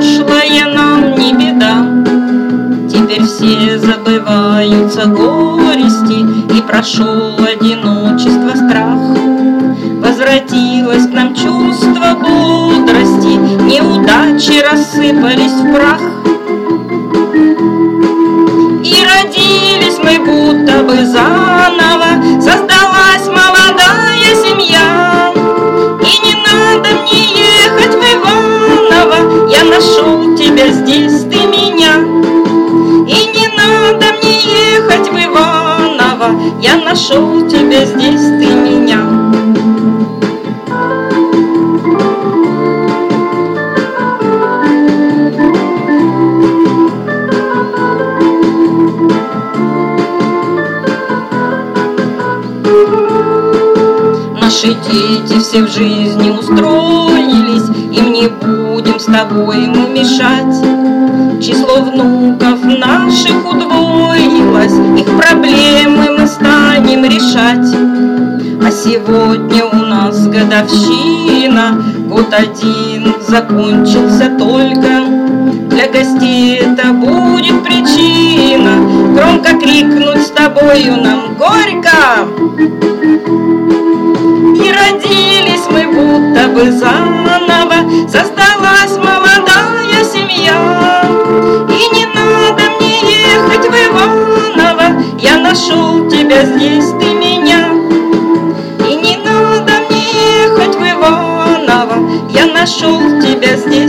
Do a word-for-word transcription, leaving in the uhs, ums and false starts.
прошлое нам не беда. Теперь все забываются горести, и прошел одиночество страх. Возвратилось к нам чувство бодрости, неудачи рассыпались в прах. И родились мы будто бы заново, создалась молодая семья. И не надо мне ехать в Иваново, я нашел тебя здесь, ты меня. И не надо мне ехать в Иваново, я нашел тебя здесь, ты меня. Наши дети все в жизни устроились, им не будем с тобой мы мешать. Число внуков наших удвоилось, их проблемы мы станем решать. А сегодня у нас годовщина, год один закончился только. Для гостей это будет причина громко крикнуть с тобою нам горько. И родились мы будто бы заново, создалась молодая семья. И не надо мне ехать в Иваново, я нашел тебя здесь, ты меня. И не надо мне ехать в Иваново, я нашел тебя здесь.